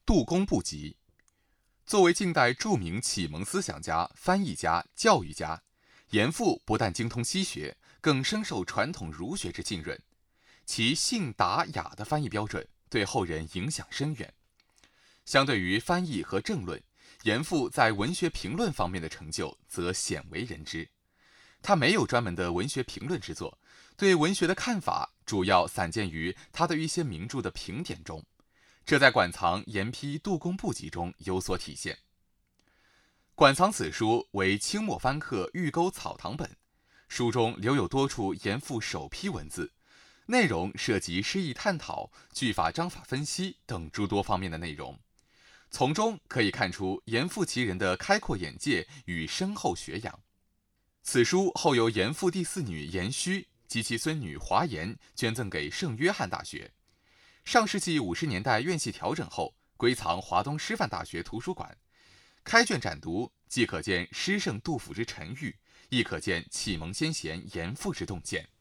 杜公不及。作为近代著名启蒙思想家、翻译家、教育家，严复不但精通西学，更深受传统儒学之浸润。其信达雅的翻译标准对后人影响深远。相对于翻译和政论，严复在文学评论方面的成就则鲜为人知。他没有专门的文学评论之作，对文学的看法主要散见于他对一些名著的评点中，这在馆藏严批杜公不及中有所体现。馆藏此书为清末翻刻御沟草堂本，书中留有多处严复首批文字，内容涉及诗意探讨、句法章法分析等诸多方面的内容，从中可以看出严复其人的开阔眼界与深厚学养。此书后由严复第四女严须及其孙女华严捐赠给圣约翰大学。上世纪50年代院系调整后，归藏华东师范大学图书馆。开卷展读，既可见诗圣杜甫之沉郁，亦可见启蒙先贤严复之洞见。